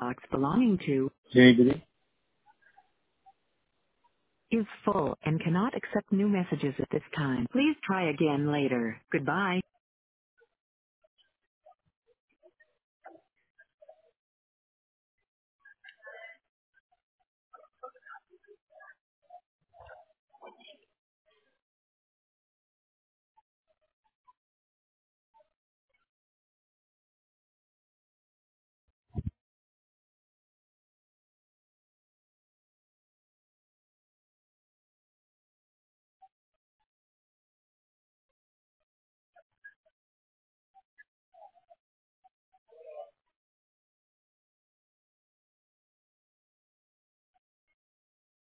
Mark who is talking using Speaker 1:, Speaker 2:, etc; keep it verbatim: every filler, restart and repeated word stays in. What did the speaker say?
Speaker 1: inbox belonging to
Speaker 2: Jayagiri.
Speaker 1: is full and cannot accept new messages at this time. Please try again later. Goodbye.